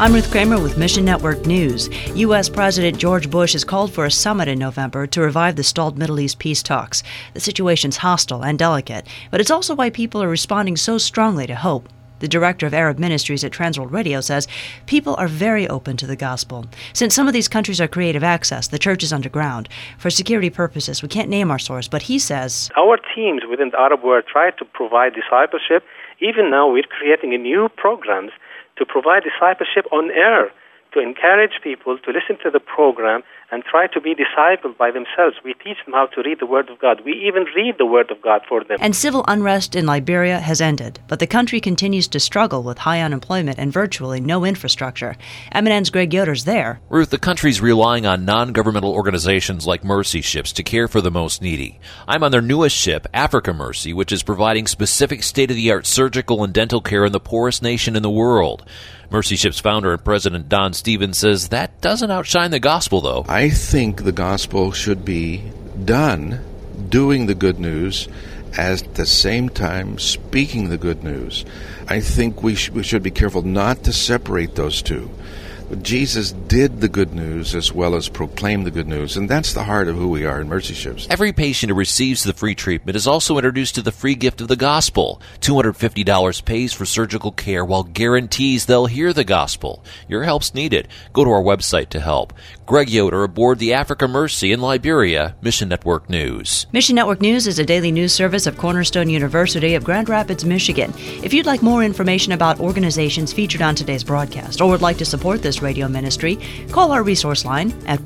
I'm Ruth Kramer with Mission Network News. U.S. President George Bush has called for a summit in November to revive the stalled Middle East peace talks. The situation's hostile and delicate, but it's also why people are responding so strongly to hope. The director of Arab Ministries at Transworld Radio says people are very open to the gospel. Since some of these countries are creative access, the church is underground. For security purposes, we can't name our source, but he says, our teams within the Arab world try to provide discipleship. Even now, we're creating new programs to provide discipleship on air, to encourage people to listen to the program and try to be discipled by themselves. We teach them how to read the Word of God. We even read the Word of God for them. And civil unrest in Liberia has ended, but the country continues to struggle with high unemployment and virtually no infrastructure. MNN's Greg Yoder's there. Ruth, the country's relying on non-governmental organizations like Mercy Ships to care for the most needy. I'm on their newest ship, Africa Mercy, which is providing specific state-of-the-art surgical and dental care in the poorest nation in the world. Mercy Ship's founder and president Don Stevens says that doesn't outshine the gospel, though. I think the gospel should be done doing the good news at the same time speaking the good news. I think we should be careful not to separate those two. But Jesus did the good news as well as proclaim the good news, and that's the heart of who we are in Mercy Ships. Every patient who receives the free treatment is also introduced to the free gift of the gospel. $250 pays for surgical care while guarantees they'll hear the gospel. Your help's needed. Go to our website to help. Greg Yoder aboard the Africa Mercy in Liberia, Mission Network News. Mission Network News is a daily news service of Cornerstone University of Grand Rapids, Michigan. If you'd like more information about organizations featured on today's broadcast or would like to support this radio ministry, call our resource line at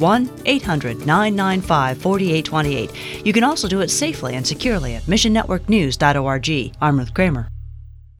1-800-995-4828. You can also do it safely and securely at missionnetworknews.org. I'm Ruth Kramer.